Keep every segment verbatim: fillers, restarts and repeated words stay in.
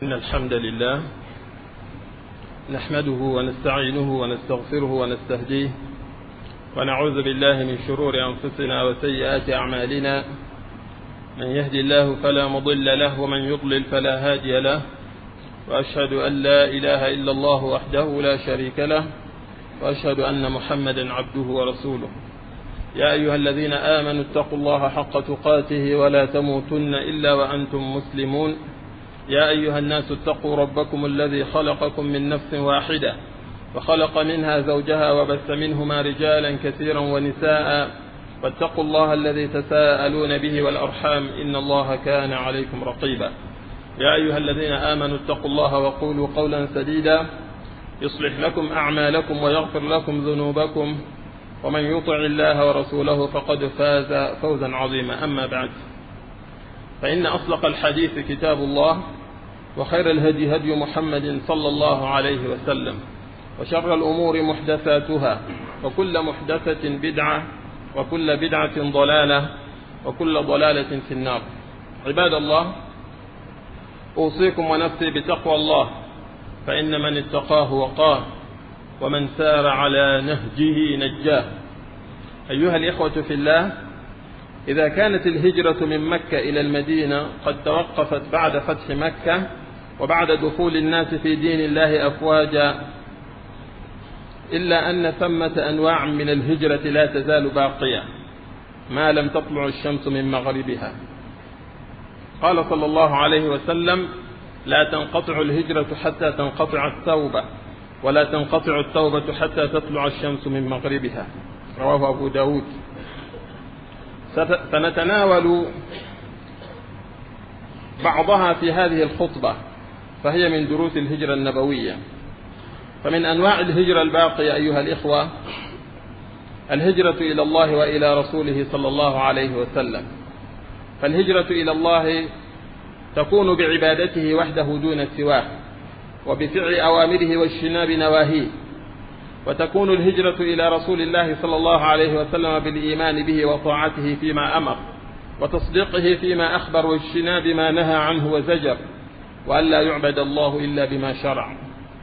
إن الحمد لله نحمده ونستعينه ونستغفره ونستهديه ونعوذ بالله من شرور أنفسنا وسيئات أعمالنا. من يهدي الله فلا مضل له ومن يضلل فلا هادي له، وأشهد أن لا إله إلا الله وحده لا شريك له، وأشهد أن محمدا عبده ورسوله. يا أيها الذين آمنوا اتقوا الله حق تقاته ولا تموتن إلا وأنتم مسلمون. يا أيها الناس اتقوا ربكم الذي خلقكم من نفس واحدة وخلق منها زوجها وبث منهما رجالا كثيرا ونساء، واتقوا الله الذي تساءلون به والأرحام إن الله كان عليكم رقيبا. يا أيها الذين آمنوا اتقوا الله وقولوا قولا سديدا يصلح لكم أعمالكم ويغفر لكم ذنوبكم، ومن يطع الله ورسوله فقد فاز فوزا عظيما. أما بعد، فإن أصدق الحديث كتاب الله، وخير الهدي هدي محمد صلى الله عليه وسلم، وشر الأمور محدثاتها، وكل محدثة بدعة، وكل بدعة ضلالة، وكل ضلالة في النار. عباد الله، أوصيكم ونفسي بتقوى الله، فإن من اتقاه وقاه، ومن سار على نهجه نجاه. أيها الإخوة في الله، إذا كانت الهجرة من مكة إلى المدينة قد توقفت بعد فتح مكة وبعد دخول الناس في دين الله أفواجا، إلا أن ثمة أنواع من الهجرة لا تزال باقية ما لم تطلع الشمس من مغربها. قال صلى الله عليه وسلم: لا تنقطع الهجرة حتى تنقطع التوبة، ولا تنقطع التوبة حتى تطلع الشمس من مغربها. رواه أبو داود. سنتناول بعضها في هذه الخطبة، فهي من دروس الهجرة النبوية. فمن أنواع الهجرة الباقية أيها الإخوة الهجرة إلى الله وإلى رسوله صلى الله عليه وسلم. فالهجرة إلى الله تكون بعبادته وحده دون سواه، وبفعل أوامره واجتناب نواهيه. وتكون الهجرة إلى رسول الله صلى الله عليه وسلم بالإيمان به وطاعته فيما أمر، وتصديقه فيما أخبر، واجتناب ما نهى عنه وزجر، وألا يعبد الله إلا بما شرع.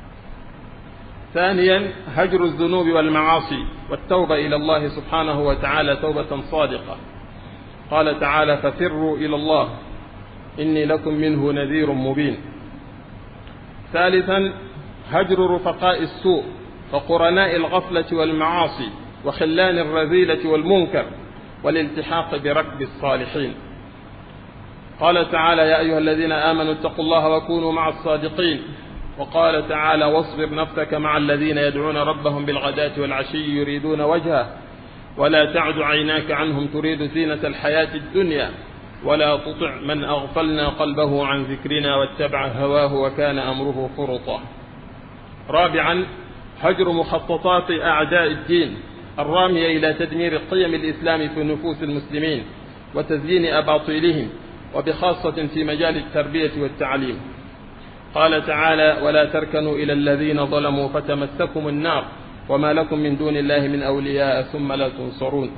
ثانيا، هجر الذنوب والمعاصي والتوبة إلى الله سبحانه وتعالى توبة صادقة. قال تعالى: ففروا إلى الله إني لكم منه نذير مبين. ثالثا، هجر رفقاء السوء وقرناء الغفلة والمعاصي وخلان الرذيلة والمنكر، والالتحاق بركب الصالحين. قال تعالى: يا أيها الذين آمنوا اتقوا الله وكونوا مع الصادقين. وقال تعالى: واصبر نفسك مع الذين يدعون ربهم بالغداة والعشي يريدون وجهه، ولا تعد عيناك عنهم تريد زينة الحياة الدنيا، ولا تطع من أغفلنا قلبه عن ذكرنا واتبع هواه وكان أمره فرطا. رابعا، هجر مخططات أعداء الدين الرامية إلى تدمير قيم الإسلام في نفوس المسلمين وتزيين أباطيلهم، وبخاصة في مجال التربية والتعليم. قال تعالى: ولا تركنوا إلى الذين ظلموا فتمسكم النار وما لكم من دون الله من أولياء ثم لا تنصرون.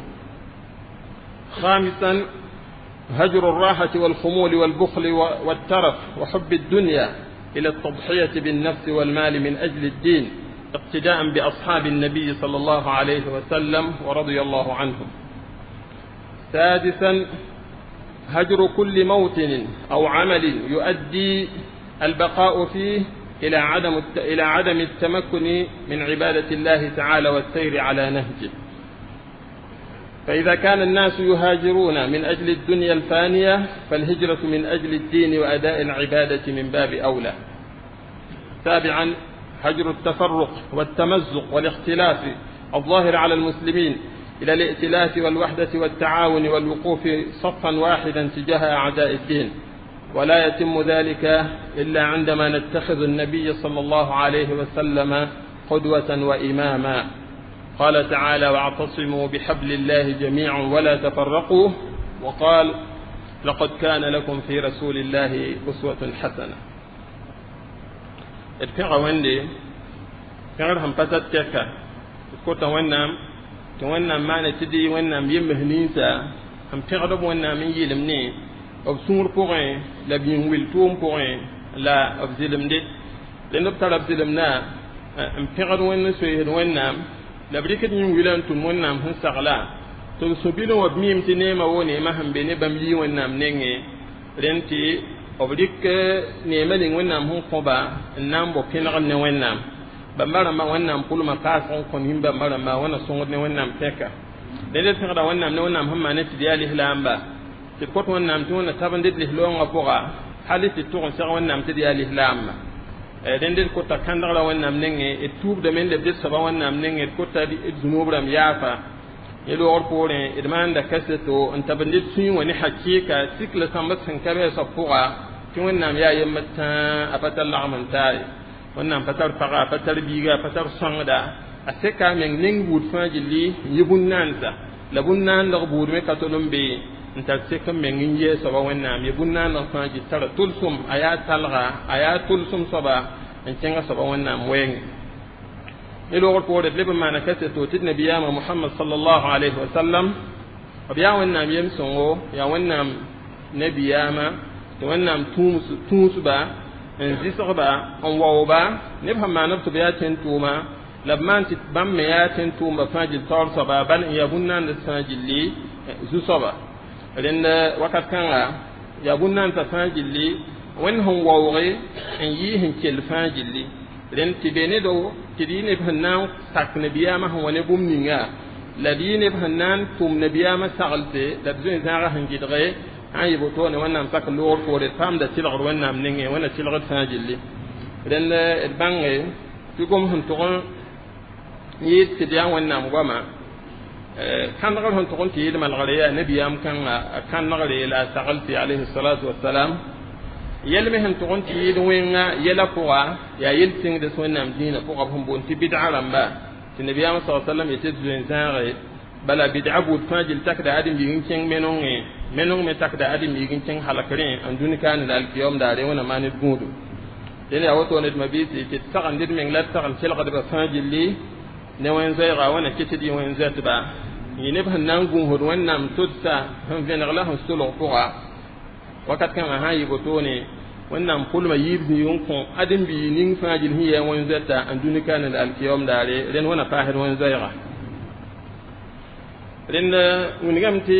خامسا، هجر الراحة والخمول والبخل والترف وحب الدنيا إلى التضحية بالنفس والمال من أجل الدين، اقتداء بأصحاب النبي صلى الله عليه وسلم ورضي الله عنهم. سادسا، هجر كل موطن أو عمل يؤدي البقاء فيه إلى عدم إلى عدم التمكن من عبادة الله تعالى والسير على نهجه. فإذا كان الناس يهاجرون من أجل الدنيا الفانية، فالهجرة من أجل الدين وأداء العبادة من باب أولى. سابعا، هجر التفرق والتمزق والاختلاف الظاهر على المسلمين إلى الائتلاف والوحدة والتعاون والوقوف صفا واحدا تجاه أعداء الدين. ولا يتم ذلك إلا عندما نتخذ النبي صلى الله عليه وسلم قدوة وإماما. قال تعالى: واعتصموا بحبل الله جميعا ولا تفرقوا. وقال: لقد كان لكم في رسول الله أسوة حسنة. اتفقوا وندي فعرهم فتتك كنت ونام تونام ما نتدي ونام يمهنيسا هم تغرب ونام يلمني أو سور بوغين لبين ويلتوم بوغين la b zɩlemde rẽnd b tara b zɩlemdã n pẽgd wẽnd soeesd wẽnnaam la b rɩkd yĩn-wilã n tʋm wẽnnaam sẽn sagla tɩ b sũ-bilẽ wã b miim tɩ neemã wo neemã sẽn be ne bãmb yɩ wẽnnaam nengẽ rẽnd tɩ b rɩk neemã ning wẽnnaam sẽn kõba n na n bo pẽnegd ne wẽnnaam bãmba rãmbã wẽnnaam pʋlmã paasg n kõ nin bãmba rãmba wẽna sõngd ne wẽnnaam pɛka rẽnd d pẽgda wẽnnaam ne wẽnnaam sẽn maan tɩ d yaa lislaamba tɩ d kot wẽnnaam tɩ wẽnna tab n dɩd lislaoongã pʋga hal tɩ d tʋg n seg wẽnnaam tɩ d yaa lislaamba rẽnd d kota kãndgra wẽnnaam nengẽ d tuubdame n leb d soaba wẽnnaam nengẽ d kota d zunub rãmb yaafa yẽ loogr poorẽ d maanda kaseto n tab n dɩd sũyẽ wã ne hakɩɩka sikla sãmbd sẽn ka bɩ soab pʋga tɩ wẽnnaam yaa yembd tãa a pa tar lagm n taare wẽnnaam pa tar paga a pa tar biiga a pa tar sõngda a seka a meng ning buud fãa gilli n yɩ bũn-naansa la bũn-naandg buudme ka tol n be n tar sek n meng n yɩɛ soaba wẽnnaam ye bũn-naandg fãa gill tara tʋlsem a yaa talga a yaa tʋlsem soaba n kẽnga soaba wẽnnaam wɛɛngẽ ne loogr poore d leb n maana kaseto tɩ d nabiyaamã mohamad sallallahu alayhi wa sallam b yaa wẽnnaam yem-sõngo yaa wẽnnaam nabiyaamã tɩ wẽnnaam tũusba n zɩsgba n waooba neb sẽn maan b tɩ b yaa tẽn-tʋʋma la b maan tɩ bãmb me yaa tẽn-tʋʋmba fãa gill taoor soaba bal n yaa bũn-naand fãa gilli zu-soaba rẽnd wakat kãnga yaa bũn-naandã fãa gilli wẽnd sẽn waooge n yɩɩ sẽn kell fãa gilli rẽnd tɩ be nedo tɩ d yɩ neb sẽn na n sak nabiyaamã sẽn wa ne bũmb ninga la d yɩ neb sẽn na n tʋm nabiyaamã saglte la d zoe-zãagã sẽn gɩdge sãn yɩ boto ne wẽnnaam sak loogr poore d paamda tɩlgd wẽnnaam nengẽ wẽnna tɩlgd fãa gilli rẽnd d bãnge tɩ gom sẽn tʋg n yɩɩd tɩ d yaa wẽnnaam goamã kãndgr sẽn tʋg n tɩ yɩɩd malgre yaa nabiyaam kãnga a kãndgre la a saglte alayhi salatu wasalam yɛl me sẽn tʋg n tɩ yɩɩd wẽnga yɛla pʋga yaa yel tẽngds wẽnnaam dĩinã pʋga b sẽn boond tɩ bɩd'a rãmba tɩ nabiyaamã sa sallam yetɩ d zoen-zãage bala bɩd'a buud fãa gill takda ãdem-biig n kẽng menongẽ menong me takda ãdem-biig n kẽng halkrẽ n dũni kaane la alkiyaoom daare wẽna maan d gũudu dẽn yaa woto ned mabiisi tɩ d sag n dɩd meng la d sag n kelgdbã fãa gilli ne wẽn-zoɛɛga wẽna ket d yɩ wẽn-zoɛtba yɩ neb sẽn na n gũusd wẽnnaam todsa sẽn vẽneg la sẽn solg pʋga wakat kãngã sã n yɩ botone wẽnnaam pʋlmã yiib zĩig n kõ ãdem-bii ning fãa gill sẽn yaa wẽn-zoɛta n dũni kaane la alkiyaoom daare rẽnd wẽna paasd wẽn-zoɛɛga rẽnd wingame tɩ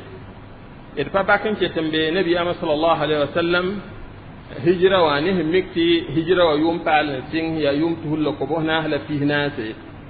d pa bak n ket n be nabiyaamã sallallahu alayhi wa sallam hijra wã ne sẽn mik tɩ hijra wã yʋʋm paal n sɩng yaa yʋʋm tusl la kobs naas la pis naase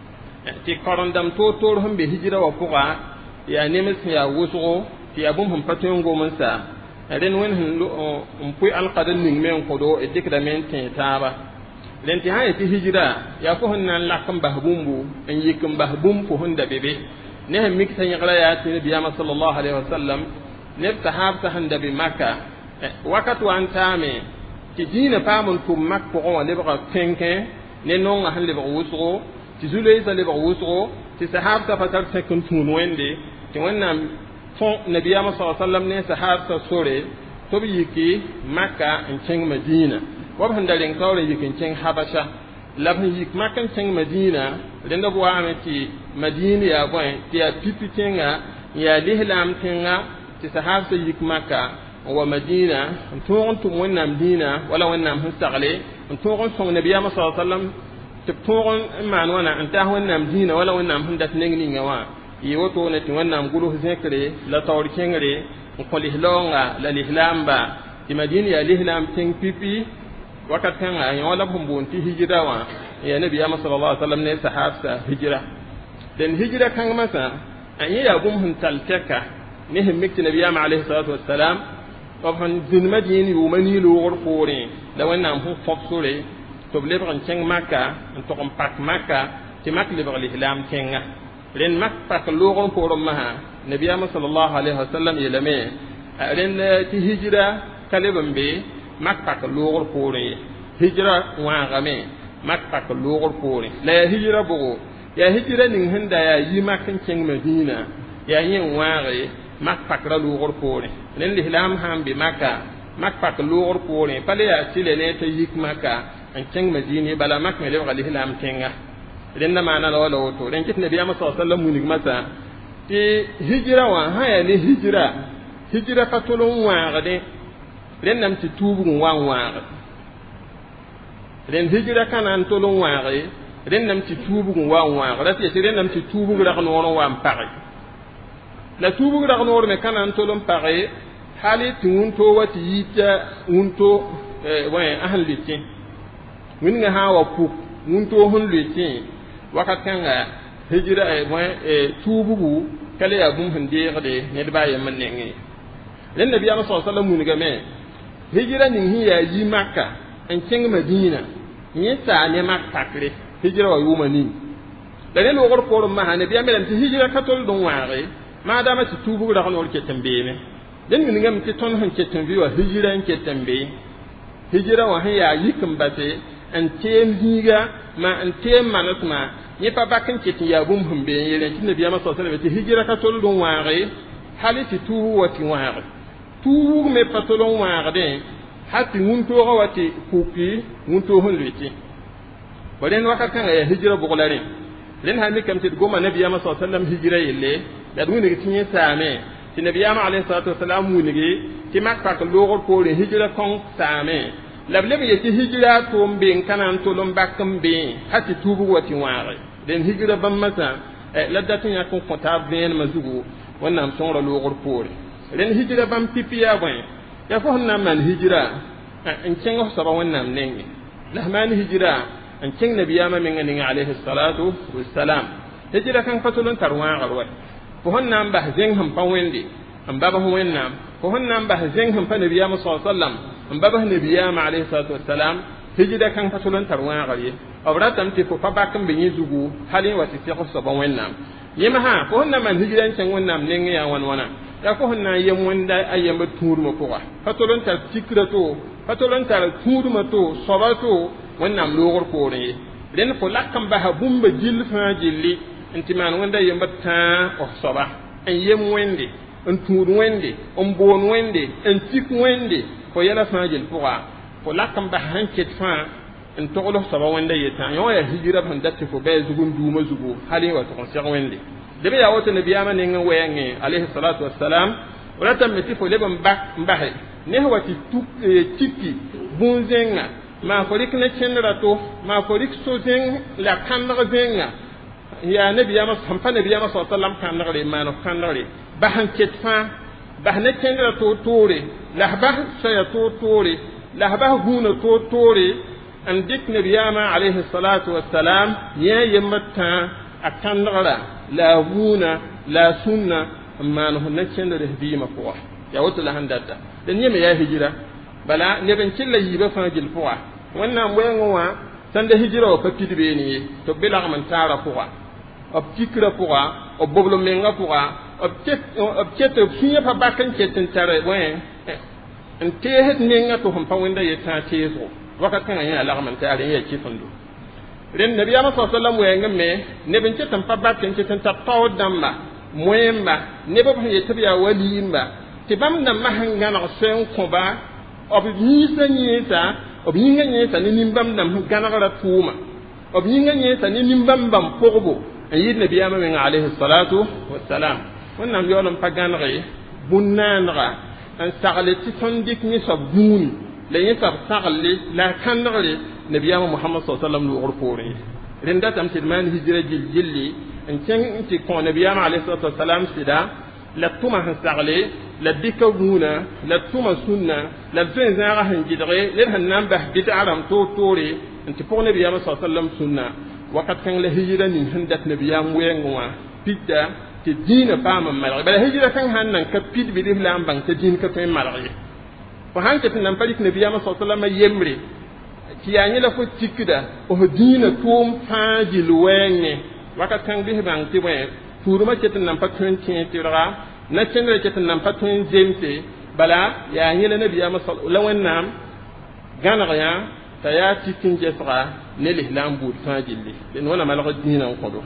tɩ karendam toor-toor sẽn be hijra wã pʋga yaa nems sẽn yaa wʋsgo tɩ yaa bũmb sẽn pa tõe n gom n sa rẽnd wẽnd sẽn n pʋɩ alkadr ning me n kõdo d dɩkdame n tẽ taaba rẽnd tɩ sã n yetɩ hijra yaa fo sẽn na n lak n bas bũmbu n yik n bas bũmb fo sẽn da be be ne sẽn mik sã yẽgra yaa tɩ nabiyaamã sallallahu alayhi wa sallam neb sahaabsã sẽn da be maka wakat wa n taame tɩ dĩinã paam n tʋm mak pʋgẽ wã lebga pẽnkẽ ne nongã sẽn lebg wʋsgo tɩ zu-loeesã lebg wʋsgo tɩ sahaabsã pa tar sẽk n tũud wẽnde tɩ wẽnnaam fõ nabiyaamã sa sallam ne sahaabsã sore tɩ b yiki maka n kẽng madiinã wa b sẽn da reng taoor n yik n kẽng habasa la b sẽn yik mak n kẽng madiinã rẽnd b waame tɩ madiin yaa bõe tɩ yaa pipi tẽnga n yaa lislaam tẽnga tɩ sahaabsã yik maka n wa madiinã n tõog n tʋm wẽnnaam dĩinã wala wẽnnaam sẽn sagle n tõog n sõng nabiyaamã sa sallam tɩ b tõog n maan wãna n taas wẽnnaam dĩinã wala wẽnnaam sẽn dat neng ninga wã yɩ wotone tɩ wẽnnaam gʋls zẽkre la taoor kẽngre n kõ lislaoongã la lislaamba tɩ madiin yaa lislaam tẽng pipi wakat kãngã yẽ wã la b sẽn boond tɩ hijra wã n yaa nabiyaamã sal la sallam ne sahaabsã hijra dẽn hijra kãngmã a yẽ yaa bũmb sẽn tall tɛka ne sẽn mik tɩ nabiyaamã alayhi salatu wasalam b sẽn zĩnd madiin yʋʋma nii-loogr poorẽ la wẽnnaam sẽn kõb sore tɩ b lebg n kẽng maka n tog n pak maka tɩ mak lebg lislaam tẽnga rẽnd mak pak loogr poorẽ masã nabiyaamã sallallahu alayhi wa sallam yeelame rẽnd tɩ hijra ka leb n be mak pak loogr poorẽ ye hijra wãagame mak pak loogr poorẽ la yaa hijra bʋgo yaa hijra ning sẽn da yaa yi mak n kẽng madiinã yaa yẽ n wãage mak pak ra loogr poorẽ rẽnd lislaam sãn be maka mak pak loogr poorẽ pa le yaa tɩ le ne t'a yik maka n kẽng madiin ye bala mak me lebga lislaam tẽnga rẽnda maana la wala woto rẽn kɩt nabiyaamã sa sallam wilg masã tɩ hijra wã sã yaa ne hijra hijra pa tol n wãagdẽ rẽnnaam tɩ tuubg n wa n wãagd ren hijira kanan tolon waare ren nam ti tubu wa waare rati ti ren nam ti tubu ra no wa mpare la tubu ra no me kanan tolon pare hali tun to wati yita unto eh wa ahli tin min nga hawa pu unto hun litin wakat kanga hijira e wa tubu gu kale ya bum hande gade ne ba ya man ne len nabi sallallahu alaihi wasallam mun ga me hijira nin hiya yi makka an cin madina ni ta ne makka kre hijira wa yumani da ne lo gor ko ma ha nabi amelan ti hijira katol don waare ma da ma ti tubu da kan ke tambe ne den min ngam ti ton han ke tambe wa hijira en ke tambe hijira wa hiya yi kan bate an tem higa ma an tem manatma ni pa bakin ke ti ya bum humbe yele ti nabi sallallahu alaihi wasallam ti hijira katol don waare haliti tubu wa ti waare tubu me patolon waare hati wunto wati kuki wunto hulwiti balen waka kan ya hijira bugulare len ha mi kam ti goma nabiya ma sallallahu alaihi wasallam hijira yelle da dun ne tinye same ti nabiya ma alaihi salatu wasallam munige ti makka ko logor ko le hijira kon same lable mi yati hijira to mbe kanan to lom bakam be hati tubu wati waare den hijira bam masa la datin ya kon konta ben mazugo wannan sonro logor ko len hijira bam pipiya boy ya fo na man hijira an cengo saba wannan nenge la man hijira an ceng nabiyama min ngani alayhi salatu wassalam hijira kan fatulun tarwa garwa ko honna ba zeng ham pa wende am baba ho wenna ko honna ba zeng ham pa nabiyama sallallahu alaihi wasallam am baba nabiyama alayhi salatu wassalam hijira kan fatulun tarwa garye abratam ti ko fa bakam be yizugu halin wati fi ko saba wenna yema ha ko honna man hijira ceng wannan nenge ya wan wana ya ko honna yem wanda ayamba turma ko wa fatolon tar tikrato fatolon tar turma to sobato wannan logor ko ne den ko lakam ba habumba jil fa jilli intiman wanda yamba ta o soba en yem wende en tur wende on bon wende en tik wende ko yala fa jil fuwa ko lakam ba hanket fa en togolo soba wanda yeta yo ya hijira ban datte ko be zugun duma zugo hali wa to ko wende debe ya wote nabiyama ne ngwe yange alayhi salatu wassalam wala tamiti fo lebam bak mbahe ne wati tuk tiki bunzenga ma ko rikna chenra to ma ko rik sozen la kandra zenga ya nabiyama sampa nabiyama sallallahu alaihi wasallam kandra ma no kandra bahan ketfa bahne chenra to tore lahbah saya to tore lahbah huna to tore an dik nabiyama alayhi salatu wassalam ya yamata akandra la huna la sunna amma no nakchen da hibima ko ya wata la handata dan yeme ya hijira bala ne ban killa yiba fa gil ko wannan wayan wa san da hijira wa fakidi be ni to bila man tara ko ob tikra ko ob boblo menga ko ob ket ob ket fiye fa bakan ketin tare wayan en te het menga to hon pa wanda ya ta tezo waka kan ya la man tare ya kifundu ren nabi sallallahu alaihi wasallam wenga me ne ben ce tan pabba ken ce tan tapaw damba moyemba ne ba ye tabiya walimba ti bam na mahanga na sen ko ba ob ni sanyeta ob ni nganyeta ni nimbam nam ganagara tuma ob ni nganyeta ni nimbam bam pogbo ayi nabi ma men alaihi salatu wassalam wannan yolam paganre bunnanra an sagaleti tondik ni sabuni la yisab sagalli la kanre nabiyama muhammad sallallahu alaihi wasallam lu urfori renda tam tilman hijra jil jilli en ceng ti ko nabiyama alaihi salatu wasallam sida la tuma han sagle la dikawuna la tuma sunna la fen zara han jidre len han namba bid'aram to tore en ti ko nabiyama sallallahu alaihi wasallam sunna wakat kan la hijra nin handat nabiyam wengwa pidda ti dina pama mal bala hijra kan han nan ka pid bi dim lam bang ti din ka fe mal ko han ke tan palik nabiyama sallallahu alaihi wasallam yemre kiyanye la fo tikida o dina tum faji luwenge waka kan bi bang ti we turuma cetin nan patun tin tira na cendre cetin nan patun jemte bala ya nyela nabiya masal lawannam gana ya taya tikin jesra ne lihlam bud faji li den wala malaka dina ko do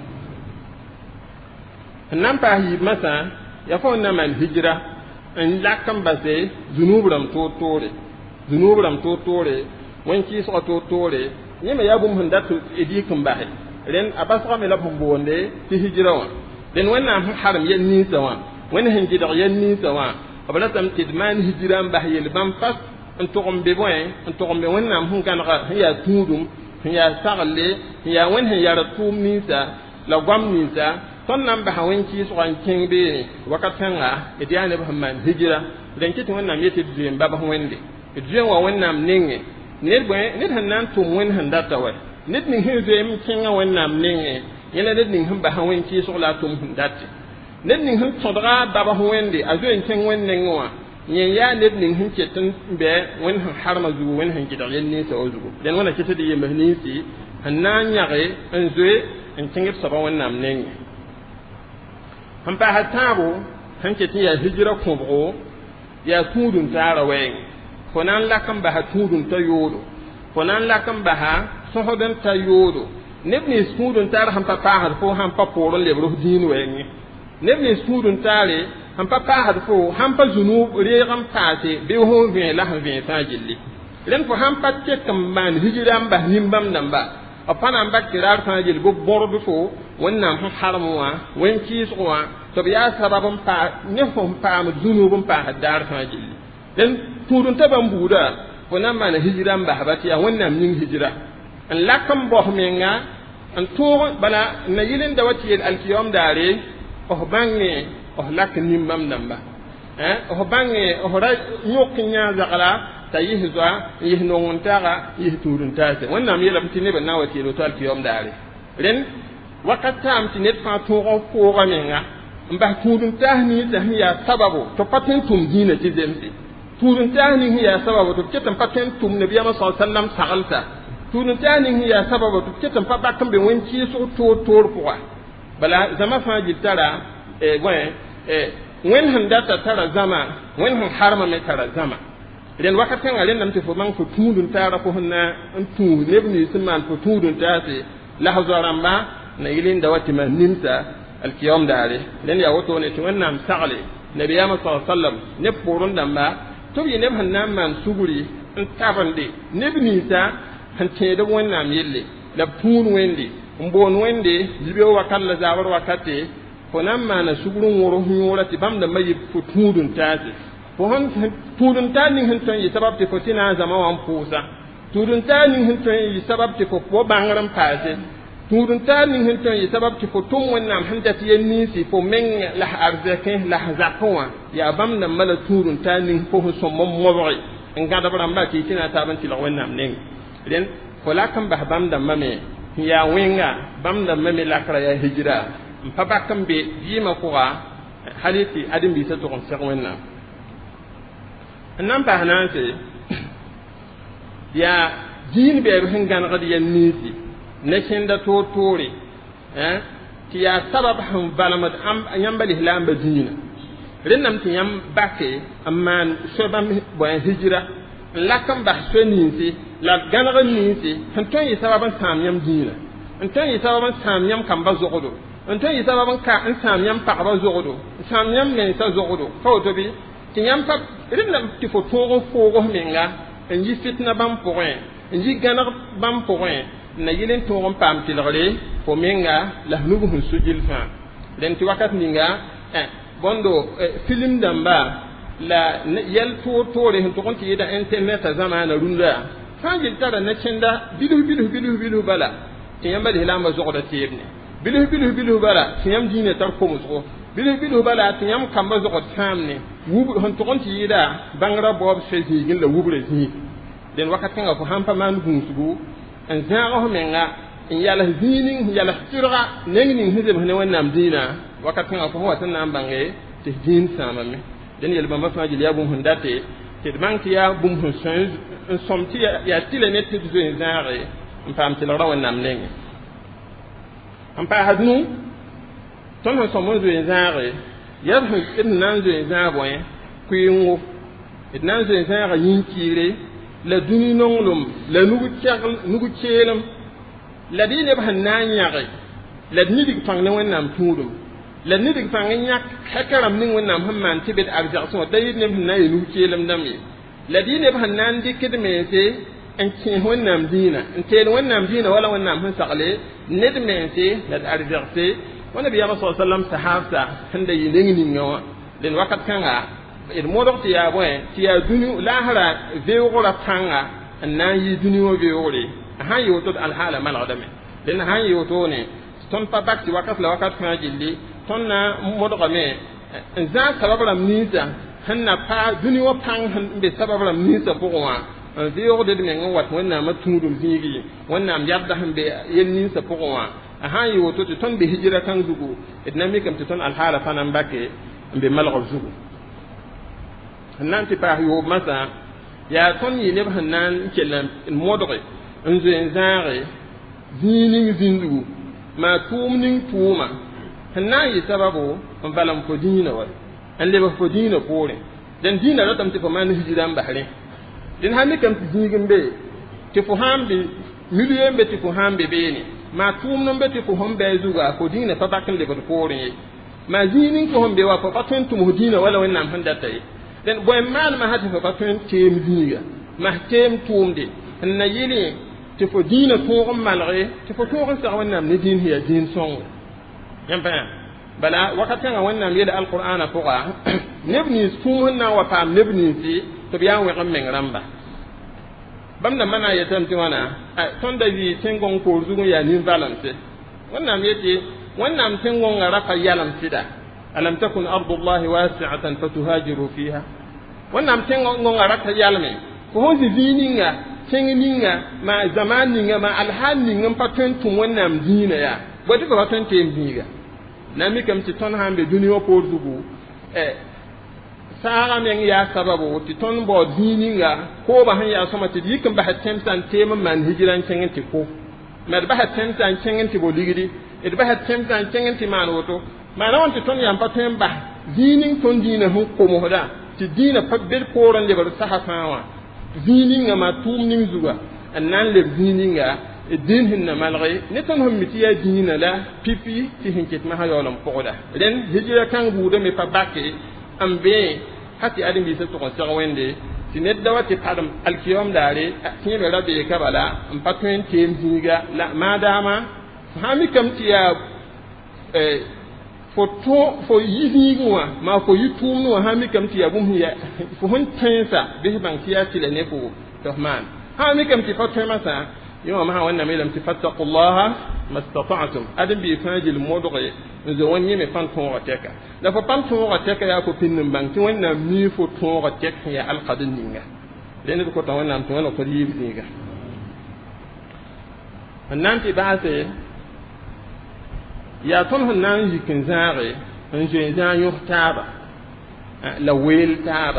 nan pa hi masa ya fo na man hijra en lakam base zunubram to tore zunubram to tore wanki so to tore nyeme yabum hundatu edikum bahe ren abasra me labum bonde ti hijra wa den wannan haram yen ni sawa wannan hinji da yen ni sawa abala tam tidman hijran bahe yel bam fas n tʋgem be bõe n tʋgem be wẽnnaam sẽn gãnega sẽn yaa tũudum sẽn yaa sagle sẽn yaa wẽnd sẽn yara tʋʋm ninsã la goam ninsã tõnd na n basa wẽn-kɩɩsgã n kẽng beene wakat kãnga d yaa neb sẽn maan hijra rẽn kɩ tɩ wẽnnaam yetɩ d zoeen babs wẽnde d zoeen wa wẽnnaam nengẽ ned bõe ned sẽn na n tʋm wẽnd sẽn data wa ned ning sẽn zoeem kẽngã wẽnnaam nengẽ yẽla ned ning sẽn basa wẽn-kɩɩsg la a tʋm sẽn date ned ning sẽn tõdga babs wẽnde a zoeen kẽng wẽnd nengẽ wã yẽ yaa ned ning sẽn ket n bɩ wẽnd sẽn harma zugu wẽnd sẽn gɩdg yel ninsã wa zugu dẽn wẽna ket d yems ninsi sẽn na n yãge n zoe n kẽng d soaba wẽnnaam nengẽ sẽn paasa tãabo sẽn ket n yaa hijra kõbgo yaa tũudum taara wɛɛngẽ fo na n lak n basa tũudum t'a yoodo fo na n lak n basa sõsd n ta yoodo neb nins tũudum taar sẽn pa paasd fo sãn pa poor n lebr f dĩin wɛɛngẽ neb nins tũudum taare sẽn pa paasd fo sãn pa zũnuub reeg n paase bɩ fo n vẽe la sẽn vẽe fãa gilli rẽnd fo sãn pa tek n maan hijra n bas nin-bãmb dãmba b pa na n bak tɩ raar fãa gill bɩ bõrd fo wẽnnaam sẽn harem wã wẽn-kɩɩsg wã tɩ b yaa sabab n paas ne fo n paamd zũnuub n paasd daar fãa gilli rẽnd tũudum t'a bãmb buuda fo na n maana hijra n basba tɩ yaa wẽnnaam ning hijra n lak n bos menga n tõog bala n na yɩl n da wa tɩ yel alkiyaom daare f bãngẽ f lak nin-bãmb dãmba f bãngẽ f ra yõk n yãa zagla t'a yɩs zoa n yɩs nong n taga yɩs tũudum taase wẽnnaam yeelame tɩ neb n na n wa tɩ yel woto alkiyaom daare rẽnd wakat taam tɩ ned fãa tõog n pʋʋga menga n bas tũudum taas ninsã sẽn yaa sababo tɩ b pa tõe n tʋm dĩinã tɩ zemse tũudum taas ning sẽn yaa sababo tɩ b ket n pa tõe n tʋm nabiyaamã sa sallam saglsa tũudum taas ning sẽn yaa sababo tɩ b ket n pa bak n be wẽn-kɩɩsg toor toor pʋga bala zãma fãa gill tara bõe wẽnd sẽn data tara zãma wẽnd sẽn harma me tara zãma rẽnd wakat kãngã rẽndame tɩ fo bãng fo tũudum taara fo sẽn na n tũus neb nins sẽn maan fo tũudum taase la f zoa rãmba na yɩl n da wa tɩ maan nimsa alkiyaom daare rẽnd yaa wotone tɩ wẽnnaam sagle nabiyaamã sa sallam neb poorẽ dãmba tɩ b yɩ neb sẽn na n maan sugri n tabende neb ninsã sẽn tẽed-b wẽnnaam yelle la b tũud wẽnde n boon wẽnde zibeo wakat la zaabr wakate fo na n maana sugr n wʋrs yõora tɩ bãmb dãmbã yɩ fo tũudum taase fo tũudum taas ning sẽn tõe n yɩ sabab tɩ fo tɩ na n zãma wã n pʋʋsa tũudum taas ning sẽn tõe n yɩ sabab tɩ fo po bãngr n paase tũudum taas ning sẽn tõe n yɩ sabab tɩ fo tʋm wẽnnaam sẽn dat yel ninsi fo meng la arzɛkẽ la zakẽ wã yaa bãmb dãmbã la tũudum taas ning fo sẽn sõm n mobge n gãdb rãmba tɩ y tɩ na n taab n tɩlg wẽnnaam neng rẽnd fo lak n bas bãmb dãmbã me n yaa wẽnga bãmb dãmbã me lakra yaa hijra n pa bak n be vɩɩmã pʋga hal tɩ ãdem-biisã tʋg n seg wẽnnaam n na n paas naanse yaa diin bɛɛb sẽn gãnegd yɛl ninsi ne kẽnda toor toore tɩ yaa sabab sẽn valemd yãmba lislaamba dĩinã rẽndame tɩ yãmb bake n maan soabãmb bõe hijra n lak n bas soa ninsi la d gãneg n ninsi sẽn tõe n yɩ sabab n sãam yãmb dĩinã n tõe n yɩ sabab n sãam yãmb kamba zogdo n tõe n yɩ sabab n sãam yãmb pagba zogdo n sãam yãmb mensã zogdo ka woto bɩ tɩ yãmb pa rẽndame tɩ fo tõog n foogs menga n yɩ fitna bãmb pʋgẽ n yɩ gãneg bãmb pʋgẽ na yɩl n tõog n paam tɩlgre fo menga la nug sẽn sugil fãa rẽnd tɩ wakat ninga bõndo film dãmba la yɛl toor toore sẽn tʋg n tɩ yɩda internetã zamaana rũndã fãa gill tara na-kẽnda bilf bilf bilf bilf bala tɩ yãmba lislaambã zogda teebne bilf bilf bilf bala tɩ yãmb dĩinã tar komsgo bilf bilf bala tɩ yãmb kamba zogd sãamne sẽn tʋg n tɩ yɩɩda bãngrã baoob soɛ zĩig n la wubrã zĩig dẽn wakat kãngã fo sãn pa maan gũusgu n zãags menga n yals zĩig ning n yals tɩrga neng ning sẽn zems ne wẽnnaam dĩinã wakat kãngã fo fõ wat n na n bãnge tɩ dĩin sãamame dẽn yel-bãmbã fãa gill yaa bũmb sẽn date tɩ d bãng tɩ yaa bũmb sẽn sõe n sõm tɩ yaa tɩla ne tɩ d zoe n zãage n paam tɩlgra wẽnnaam nengẽ n paasd nu tõnd sẽn sõm n zoe n zãage yaa d sẽn na n zoe n zãag bõe kʋɩɩngo d na n zoe n zãaga yĩn-kɩɩre la dũni nonglem la nugu keelem la d yɩ neb sẽn na n yãge la d nidig pãng ne wẽnnaam tũudum la d nidig pãng n yãk hɛka rãmb ning wẽnnaam sẽn maan tɩ bed arzagsẽ wã da yɩ neb sẽn na n yɩ nugu keelem dãmb ye la d yɩ neb sẽn na n dɩkd mense n kẽes wẽnnaam dĩinã n teel wẽnnaam dĩinã wala wẽnnaam sẽn sagle ned mense la d arzegse wa nabiyaamã sa sallam sahaabsa sẽn da yɩ neng ninga wã dẽn wakat kãnga d modg tɩ yaa bõe tɩ yaa dũni laasra veoogrã pãnga n na n yɩ dũni wã veoogre sãn yɩ woto d alhaala malgdame dẽnd sãn yɩ wotone tõnd pa bak tɩ wakat la wakat fãa gilli tõnd na modgame n zãag sabab rãmb ninsã sẽn na pa dũni wã pãng sẽn be sabab rãmb ninsã pʋgẽ wã n veoogd d meng n wat wẽnnaamã tũudum zĩigi wẽnnaam yadda sẽn be yel ninsã pʋgẽ wã a sãn yɩ woto tɩ tõnd be hijira kãng zugu d na mikame tɩ tõnd alhaala fãa na n bake n be malgb zugu sẽn na n tɩ paas yoob masã yaa tõnd yɩ neb sẽn na n kell n modge n zoe n zãage zĩig ning zĩndugu maa tʋʋm ning tʋʋma sẽn na n yɩ sababu n valem fo dĩinã wa n lebs fo dĩinã poorẽ dẽn dĩinã ratame tɩ fo maan hijira n bas rẽ dẽn sã mikame tɩ zĩig n be tɩ fo sãn be milieu n be tɩ fo sãn be beene maa tʋʋmd n be tɩ fo sẽn bɩ zugã fo dĩinã pa bak n lebd poorẽ ye maa zĩig ning fo sẽn be wa fo pa tõe n tʋms dĩinã wala wẽnnaam sẽn data ye dẽn bõe n maan masã tɩ fo pa tõe n teem zĩiga mas teem tʋʋmde n na yɩlẽ tɩ fo dĩinã tõog n malge tɩ fo tõog n sag wẽnnaam ne dĩin sẽn yaa dĩin sõngo yãmb pa bala wakat kãngã wẽnnaam yeel alqur'ana pʋga neb nins tũum sẽn na n wa paam neb ninsi tɩ b yaa n wẽg n meng rãmba bãmb dãmbã na n yetame tɩ wãna tõnd da vɩɩ tẽngõ n koor zug n yaa nin-valemse wẽnnaam yetɩ wẽnnaam tẽngõngã ra pa yalem sɩda alam takun ardullahi wasi'atan fatuhajiru fiha wẽnnaam tẽngõngã ra pa yalme fo sẽn zĩ vĩig ninga tẽng ninga maa zamaan ninga maa alhaal ning n pa tõe n tʋm wẽnnaam dĩinã yaa bõe tɩ fo pa tõe n teem zĩiga na mikame tɩ tõnd sãn be dũni wã poor zugu saagã meng yaa sababu tɩ tõnd baood zĩig ninga kooba sẽn yaa sõma tɩ d yik n basa tẽmb sã n teem n maan hijira n kẽng n tɩ ko ma d basa tẽmb sã n kẽng n tɩ bo ligdi d basa tẽmb sã n kẽng n tɩ maan woto maana wã tɩ tõnd yãmb pa tõe n bas zĩig ning tõnd dĩinã sẽn komsda tɩ dĩinã pa bed poor n lebd sasa fãa wã zĩig ninga maa tʋʋm ning zuga n na n leb zĩig ninga dĩin sẽn na malge ne tõnd sẽn mi tɩ yaa dĩinã la pipi tɩ sẽn ket masã yaool n pʋgda rẽn hijira kãng buudame pa bake n be ha tɩ ãdem-biisã tʋg n seg wẽnde tɩ ned da wa tɩ padem alkiyoom daare tẽebe ra beeka bala n pa tõe n teem zĩiga la maadaama sã mikame tɩ yaa fo to fo yi zĩigẽ wã maa fo yi tʋʋmdẽ wã sã mikame tɩ yaa bũmb sẽn ya fo sẽn tẽensa bɩ f bãng tɩ yaa tɩ la ne fo tɩ f maan sã mikame tɩ fa tõemã sã yõ masã wẽnnaam yeelame tɩ fattaqullaha mastata'tum ãdem-biig fãa gill modge n zo wẽn yẽ me pãn tõogã tɛka la fo pãn tõogã tɛka yaa fo pĩnd n bãng tɩ wẽnnaam mii fo tõogã tɛk sẽn yaa alkad n ninga rẽnd d kota wẽnnaam tɩ wẽna kod yiib zĩiga n na n tɩ baase yaa tõnd sẽn na n yik n zãage n zoe zãag yõs taaba la weel taaba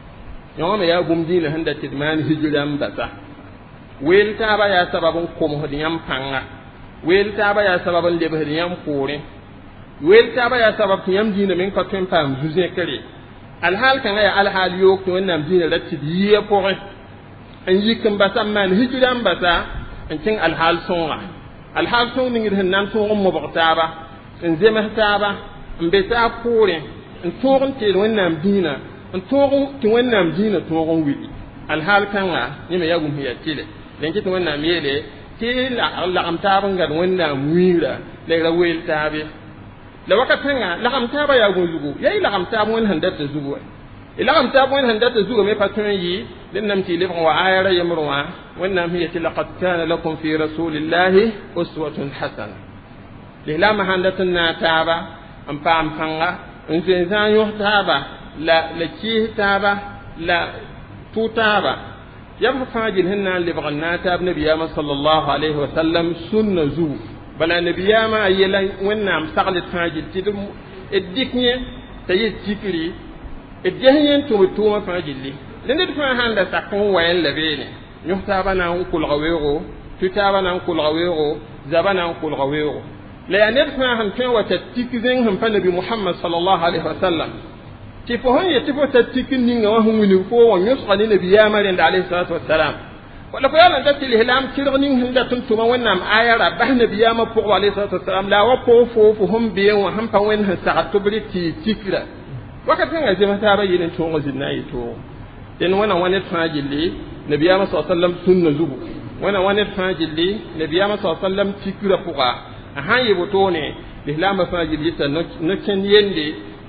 yõ me yaa bũmb dĩinã sẽn da tɩ d maan hijira n basa weel taaba yaa sabab n komsd yãmb pãnga weel taaba yaa sabab n lebsd yãmb poorẽ weel taaba yaa sabab tɩ yãmb dĩinã meng pa tõe n paam zu-zẽkre alhaal kãngã yaa alhaal yoog tɩ wẽnnaam dĩinã ra tɩ d yɩa pʋgẽ n yik n basa n maan hijira n basa n kẽng alhaal sõnga alhaal sõng ningd sẽn na n tõog n mobg taaba n zems taaba n be taab poorẽ n tõog n teel wẽnnaam dĩinã n tõog tɩ wẽnnaam dĩinã tõog n wili alhaal kãngã yẽ me yaa bũmb sẽn yaa tɩle dẽn kɩ tɩ wẽnnaam yeele tɩ lagem taab n gad wẽnnaam wĩigrã la ra weel taabe la wakat kãngã lagem taabã yaa bõe zugu yaa y lagem taab wẽnd sẽn data zugu wa y lagem taab wẽnd sẽn data zugã me pa tõe n yɩ dẽnnam tɩ y lebg wa aya ra yembr wã wẽnnaam sẽn yetɩ laqad kana lakum fi rasulillahi uswatun hasana lislaamã sãn dat n na taaba n paam pãnga n zoe zãag yõs taaba la la kɩɩs taaba la tʋ taaba yab fãa gill sẽn na n lebg n na n taab nabiyaamã sallallahu alayhi wa sallam sunna zugu bala nabiyaamã a yɛla wẽnnaam sagl d fãa gill tɩ d dɩk yẽ t'a yet tikri d ges yẽ n tʋm d tʋʋmã fãa gilli dẽnd d fãa sãn da sak n wa n la beene yõs taaba na n kolga weoogo tʋ taaba na n kolga weoogo zaba na n kolga weoogo la yaa ned fãa sẽn tõe n wa ta tik zẽng sẽn pa nabi mohamad sallallahu alayhi wa sallam tɩ fo sẽn yetɩ fo ta tik n ninga wã sẽn wilg fo wã yõsga ne nabiyaamã rẽnda alayhi salatu wasalam wala fo yaa da tɩ lislaam kɩrg ning sẽn dat n tʋma wẽnnaam aya ra bas nabiyaamã pʋgba alayhi salatu wasalam la a wa pʋg fo fo sẽn been wã sẽn pa wẽnd sẽn sagd tɩ b rɩk tɩ y tikra wakat kãngã zems taaba yɩl n tõog n zĩnd na n yɩ toogo dẽn wẽna wa ned fãa gilli nabiyaamã sa sallam sũnna zugu wẽna wa ned fãa gilli nabiyaamã sa sallam tikra pʋga a sãn yɩ botone lislaambã fãa gill yɩta no kẽnd yende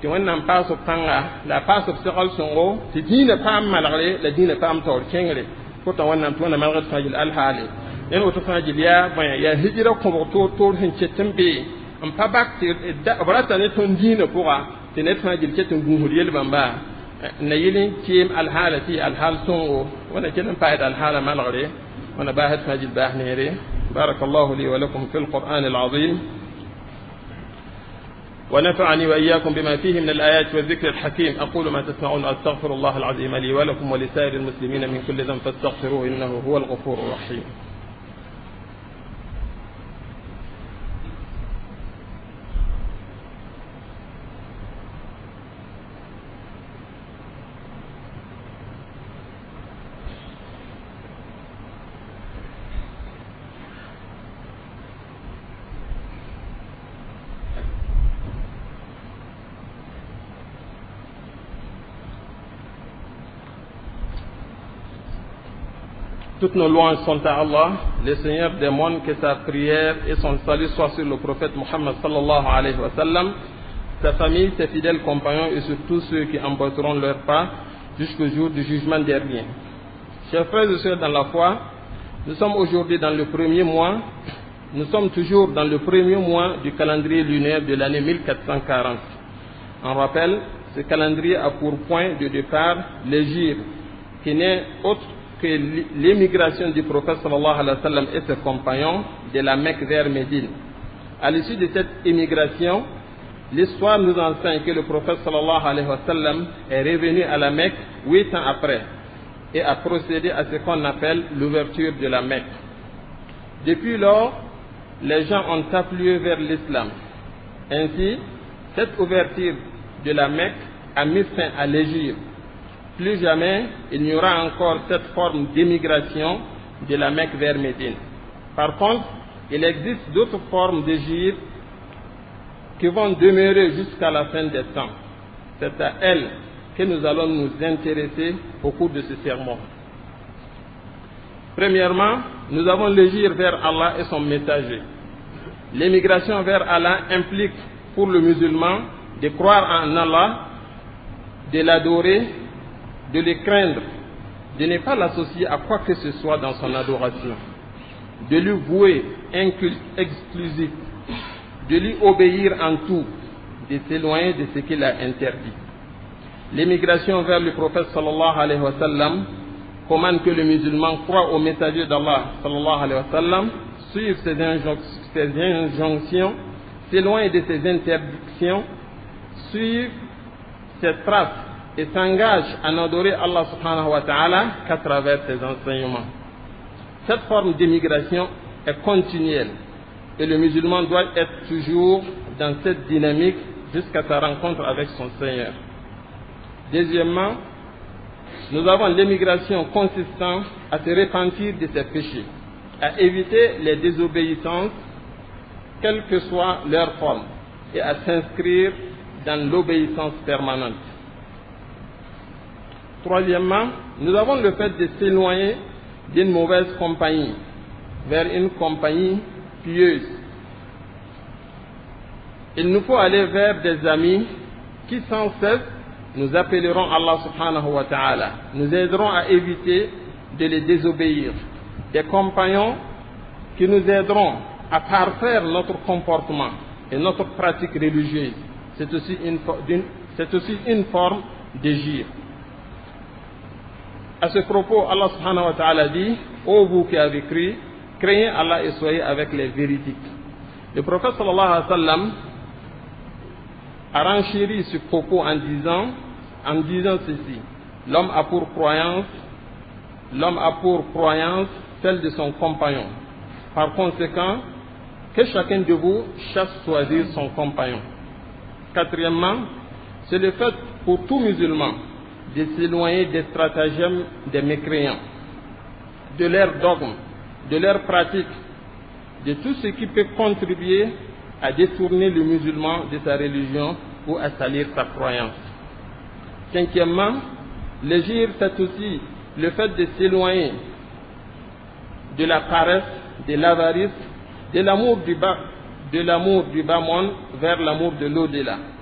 tɩ wẽnnaam paas b pãnga la a paas b segl sõngo tɩ dĩinã paam malgre la dĩinã paam taoor kẽngre kota wẽnnaam tɩ wẽnna malgd fãa gill alhaale dẽn woto fãa gill yaa bõe yaa hijra kõbg toor toor sẽn ket n be n pa bak tɩ b rata ne tõnd dĩinã pʋga tɩ ned fãa gill ket n gũusd yel-bãmba na yɩl n keem alhaala tɩ alhaal sõngo wẽna kell n paasd alhaala malgre wẽna baasd fãa gill baas neere بارك الله لي ولكم في القرآن العظيم ونفعني وإياكم بما فيه من الآيات والذكر الحكيم أقول ما تسمعون أستغفر الله العظيم لي ولكم ولسائر المسلمين من كل ذنب فاستغفروه إنه هو الغفور الرحيم. Toutes nos louanges sont à Allah, le Seigneur des mondes, que sa prière et son salut soient sur le prophète Muhammad sallallahu alayhi wa sallam, sa famille, ses fidèles compagnons et sur tous ceux qui emboîteront leur pas jusqu'au jour du jugement dernier. Chers frères et sœurs dans la foi, nous sommes aujourd'hui dans le premier mois, nous sommes toujours dans le premier mois du calendrier lunaire de l'année mille quatre cent quarante. En rappel, ce calendrier a pour point de départ l'hégire, qui n'est autre que l'émigration du prophète sallallahu alayhi wa sallam et ses compagnons de la Mecque vers Médine. À l'issue de cette émigration, l'histoire nous enseigne que le prophète sallallahu alayhi wa sallam est revenu à la Mecque huit ans après et a procédé à ce qu'on appelle l'ouverture de la Mecque. Depuis lors, les gens ont afflué vers l'islam. Ainsi, cette ouverture de la Mecque a mis fin à l'hégire. Plus jamais, il n'y aura encore cette forme d'émigration de la Mecque vers Médine. Par contre, il existe d'autres formes d'hégire qui vont demeurer jusqu'à la fin des temps. C'est à elles que nous allons nous intéresser au cours de ce sermon. Premièrement, nous avons l'hégire vers Allah et son messager. L'émigration vers Allah implique pour le musulman de croire en Allah, de l'adorer, de le craindre, de ne pas l'associer à quoi que ce soit dans son adoration, de lui vouer un culte exclusif, de lui obéir en tout, de s'éloigner de ce qu'il a interdit. L'émigration vers le prophète sallallahu alayhi wa sallam commande que le musulman croit au messager d'Allah sallallahu alayhi wa sallam, suive ses, injonc ses injonctions, s'éloigne de ses interdictions, suive ses traces et s'engage à n'adorer Allah subhanahu wa ta'ala qu'à travers ses enseignements. Cette forme d'émigration est continuelle et le musulman doit être toujours dans cette dynamique jusqu'à sa rencontre avec son Seigneur. Deuxièmement, nous avons l'émigration consistant à se repentir de ses péchés, à éviter les désobéissances, quelle que soit leur forme, et à s'inscrire dans l'obéissance permanente. Troisièmement, nous avons le fait de s'éloigner d'une mauvaise compagnie vers une compagnie pieuse. Il nous faut aller vers des amis qui sans cesse nous appelleront Allah subhanahu wa ta'ala, nous aideront à éviter de les désobéir, des compagnons qui nous aideront à parfaire notre comportement et notre pratique religieuse. C'est aussi une, c'est aussi une forme d'hégire. À ce propos, Allah subhanahu wa ta'ala dit: ô vous qui avez cru, craignez Allah et soyez avec les véridiques. Le prophète sallallahu alayhi wa sallam a renchéri ce propos en disant, en disant ceci: l'homme a pour croyance, l'homme a pour croyance celle de son compagnon. Par conséquent, que chacun de vous chasse choisir son compagnon. Quatrièmement, c'est le fait pour tout musulman de s'éloigner des stratagèmes des mécréants, de leurs dogmes, de leurs pratiques, de tout ce qui peut contribuer à détourner le musulman de sa religion ou à salir sa croyance. Cinquièmement, l'hégire, c'est aussi le fait de s'éloigner de la paresse, de l'avarice, de l'amour du bas, de l'amour du bas monde vers l'amour de l'au-delà,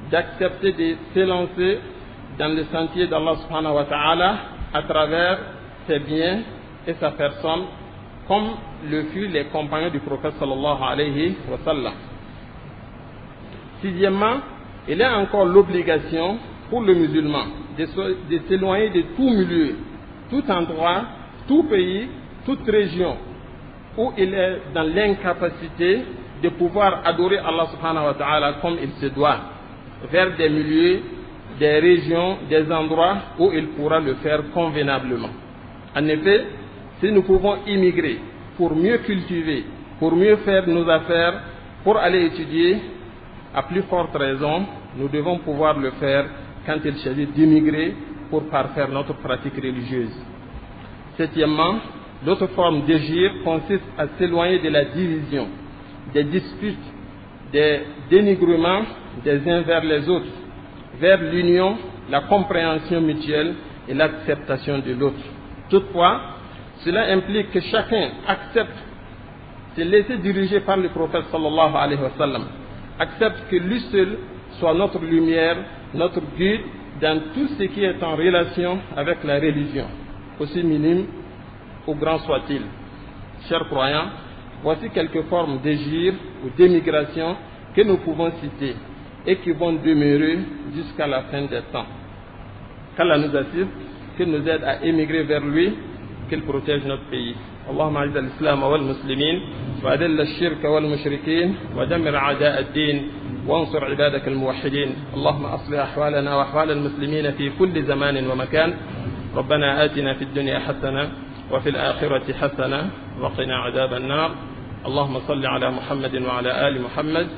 d'accepter de s'élancer dans le sentier d'Allah subhanahu wa ta'ala à travers ses biens et sa personne, comme le furent les compagnons du prophète sallallahu alayhi wa sallam. Sixièmement, il y a encore l'obligation pour le musulman de s'éloigner de tout milieu, tout endroit, tout pays, toute région où il est dans l'incapacité de pouvoir adorer Allah subhanahu wa ta'ala comme il se doit, vers des milieux, des régions, des endroits où il pourra le faire convenablement. En effet, si nous pouvons immigrer pour mieux cultiver, pour mieux faire nos affaires, pour aller étudier, à plus forte raison, nous devons pouvoir le faire quand il s'agit d'immigrer pour parfaire notre pratique religieuse. Septièmement, l'autre forme d'agir consiste à s'éloigner de la division, des disputes, des dénigrements des uns vers les autres, vers l'union, la compréhension mutuelle et l'acceptation de l'autre. Toutefois, cela implique que chacun accepte de se laisser diriger par le prophète sallallahu alayhi wa sallam, accepte que lui seul soit notre lumière, notre guide dans tout ce qui est en relation avec la religion, aussi minime ou grand soit-il. Chers croyants, voici quelques formes d'agir ou d'émigration que nous pouvons citer et qui vont demeurer jusqu'à la fin des temps. Qu'Allah nous assiste, qu'il nous aide à émigrer vers lui, qu'il protège notre pays. اللهم اعز الاسلام والمسلمين واذل الشرك والمشركين ودمر اعداء الدين وانصر عبادك الموحدين. اللهم اصلح احوالنا واحوال المسلمين في كل زمان ومكان. ربنا آتنا في الدنيا حسنة وفي الآخرة حسنة وقنا عذاب النار. اللهم صل على محمد وعلى آل محمد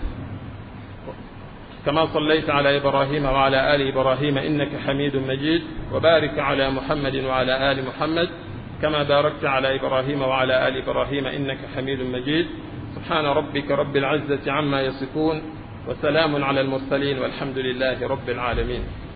كما صليت على إبراهيم وعلى آل إبراهيم إنك حميد مجيد، وبارك على محمد وعلى آل محمد كما باركت على إبراهيم وعلى آل إبراهيم إنك حميد مجيد. سبحان ربك رب العزة عما يصفون وسلام على المرسلين والحمد لله رب العالمين.